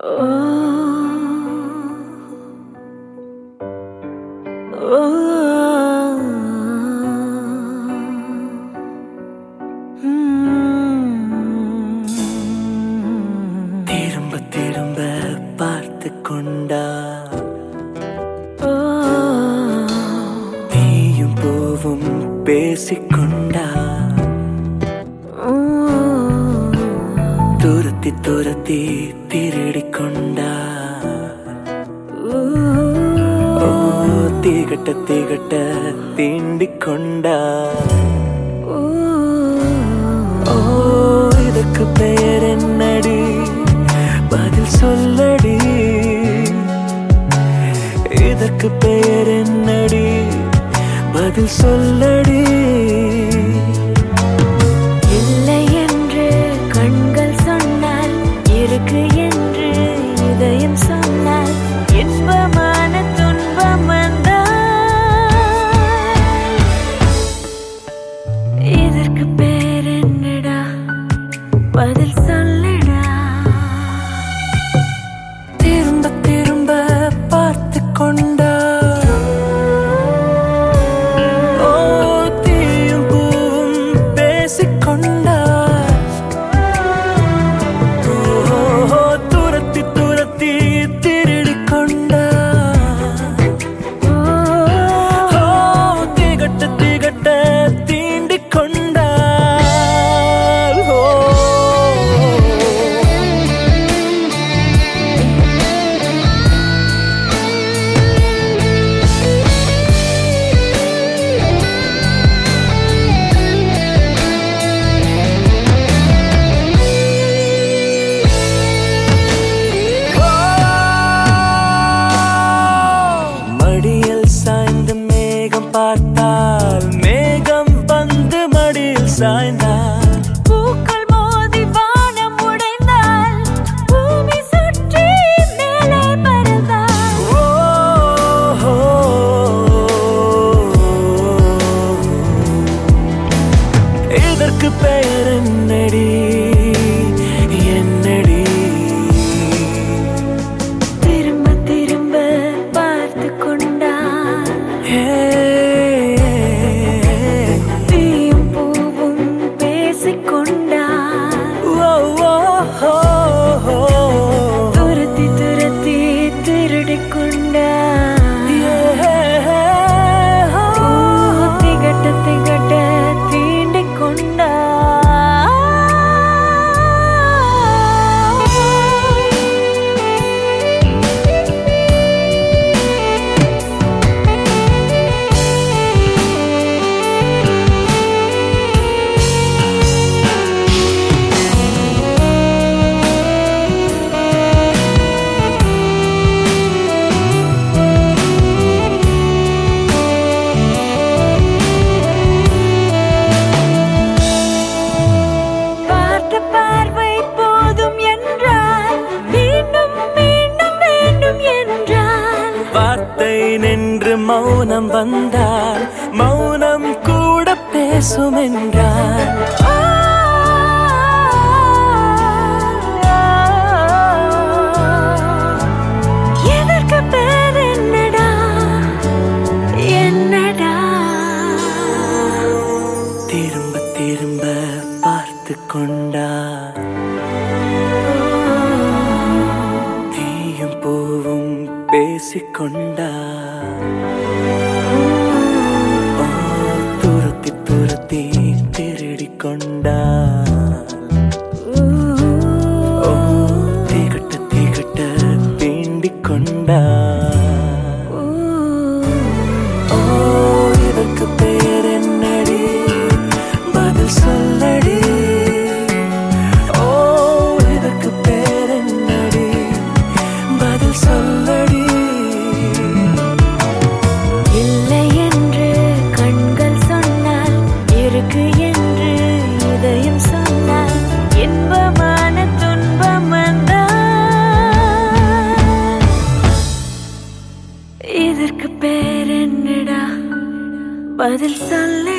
திரும்ப திரும்ப பார்த்து கொண்டா நீயும் பூவும் பேசிக்கொண்டா துரத்தி துரத்தி திருடிக்கொண்டா திகட்ட திகட்ட தீண்டிக்கொண்டா இதற்கு பெயர் என்னடி பதில் சொல்லடி இதற்கு பெயர் என்னடி பதில் சொல்லடி இல்லை என்று கண்கள் சொன்னால் இருக்கு என்று இதயம் சொன்னால் இன்பமான துன்பம் வந்தால் இதற்கு பேர் என்னடா பதில் சொல்லடா. திரும்ப திரும்ப பார்த்து கொண்டா தீயும் பூவும் பேசிக்கொண்டா துரத்தி துரத்தி திருடிக்கொண்டா திகட்ட திகட்ட தீண்டிக்கொண்டா சாய்ந்து மேகம் பார்த்தால் மேகம் வந்து மடியில் சாய்ந்தால் பூக்கள் மோதி வானம் உடைந்தால் பூமி சுற்றி மேலே பறந்தால் இதற்கு பெயர் என்னடி என்னடி திரும்ப திரும்ப பார்த்து கொண்டா தீயும் பூவும் பேசிக்கொண்டா துரத்தி துரத்தி திருடிக்கொண்டா திகட்ட திகட்ட தீண்டிக்கொண்டா வார்த்தை நின்று மௌனம் வந்தால் மௌனம் கூட பேசும் என்றால் இதற்கு பேர் என்னடா என்னடா. திரும்ப திரும்ப பார்த்து கொண்டா தீயும் பூவும் பேசிக்கொண்டா துரத்தி துரத்தி திருடிக்கொண்டா திகட்ட திகட்ட தீண்டிக்கொண்டா இதற்கு பெயர் என்னடி பதில் சொல்லடி இதற்கு பெயர் என்னடி பதில் சொல்லடி இல்லை என்று கண்கள் சொன்னால் இருக்கு என்று இதயம் சொன்னால் இன்பமான துன்பம் வந்தால் இதற்கு பேர் என்னடா பதில் சொல்ல.